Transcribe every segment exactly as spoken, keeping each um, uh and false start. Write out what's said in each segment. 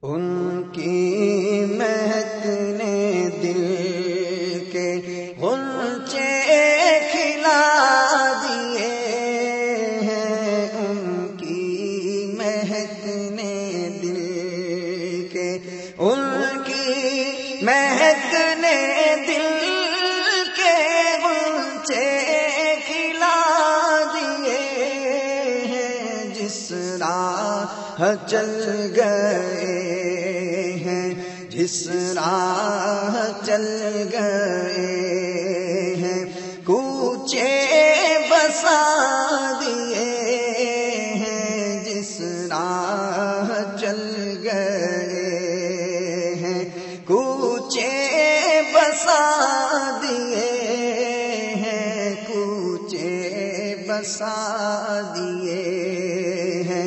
ان کی مہک نے دل کے غنچے کھلا دیے ہیں، ان کی مہک نے دل کے ان کی مہک نے دل کے غنچے کھلا دیے ہیں، جس راہ چل گئے جس راہ چل گئے ہیں، کوچے بسا دیے ہیں، جس راہ چل گئے ہیں، کوچے بسا دیے ہیں، کوچے بسا دیے ہیں۔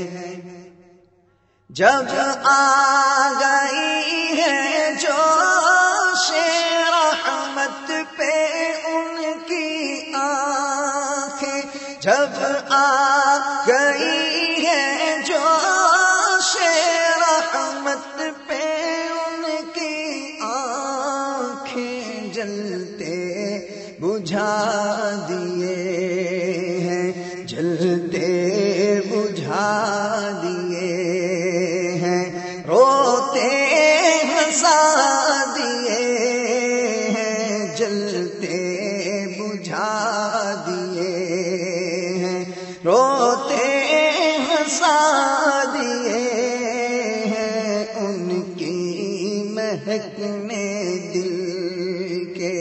جب آ گئی ہے جوش رحمت پہ ان کی آنکھیں، جب آ گئی ہے جوش رحمت پہ ان کی آنکھیں، جلتے بجھا دیے ہیں، جلتے بجھا دیے ہیں، روتے ہنسا دیے ہیں، جلتے بجھا دیے ہیں، روتے ہنسا دیے ہیں، ان کی مہک نے دل کے۔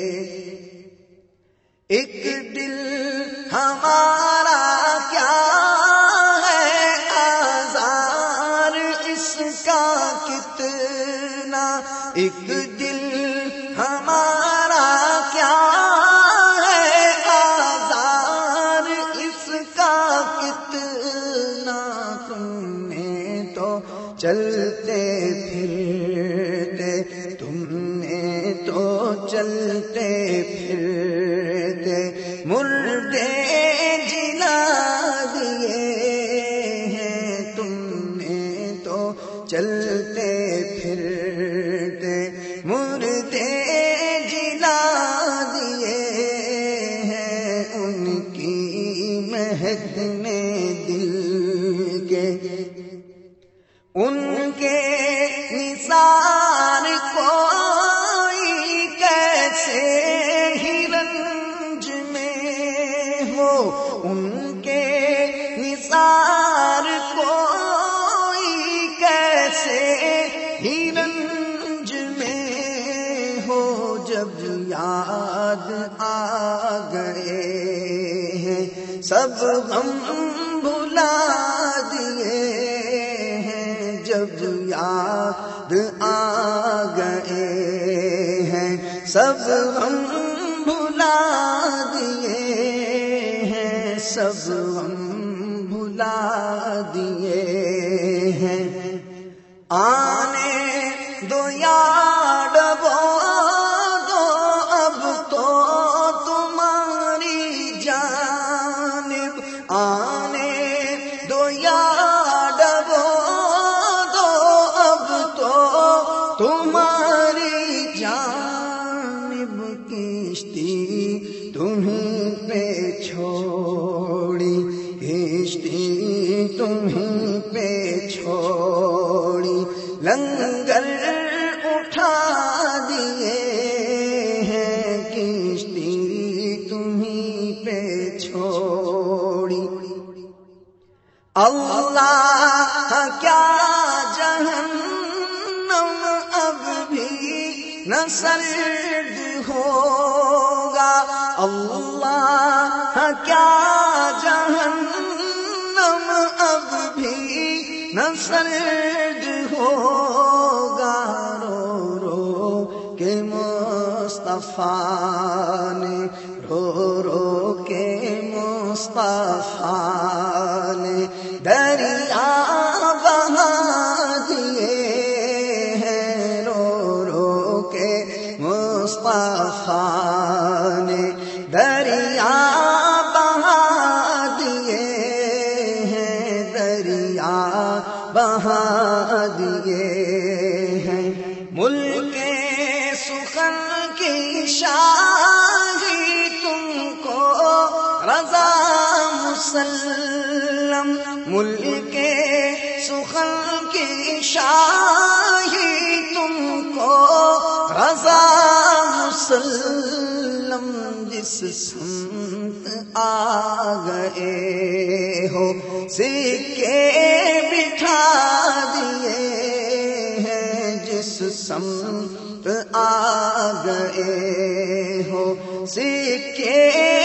ایک دل ہمارا کیا ہے آزار اس کا کتنا، ایک دل ہمارا کیا ہے آزار اس کا کتنا، تم نے تو چلتے پھرتے تم نے تو چلتے پھرتے مردے جلا دیے ہیں، تم نے تو چلتے پھرتے مردے جلا دیے ہیں، ان کی مہک نے دل کے۔ ان کے نثار کوئی کیسے ہی رنج میں ہو، ان کے نثار کوئی کیسے ہی رنج میں ہو، جب یاد آ گئے ہیں سب غم بھلا دیے ہیں، جب یاد آ گئے ہیں سب غم بھلا دیے ہیں، سب غم بھلا دیے ہیں۔ آنے دو یاد ڈبو دو اب تو تمہاری جانب، آنے دو یاد ڈبو دو اب تو تمہاری جانب، کشتی تمہیں پہ چھوڑی، کشتی تمہیں پہ چھوڑی، لنگر اٹھا دیے ہیں، کشتی تمہیں پہ چھوڑی۔ اللہ کیا جہنم اب بھی نہ سرد ہوگا، اللہ کیا جہنم اب بھی نہ سرد ہوگا، رو رو کے مصطفیٰ نے، رو رو کے مصطفیٰ نے دریا بہا دیے ہیں، رو رو کے مصطفیٰ نے دریا بہا دیے ہیں، دریا بہا دیے ہیں، ملک سخن کی شاہی تم کو رضا مسلم، ملک سخن کی شاہی تم کو رضا مسلم، جس سمت آ گئے ہو سکے بٹھا دیے ہیں، جس سمت آ گئے ہو سکے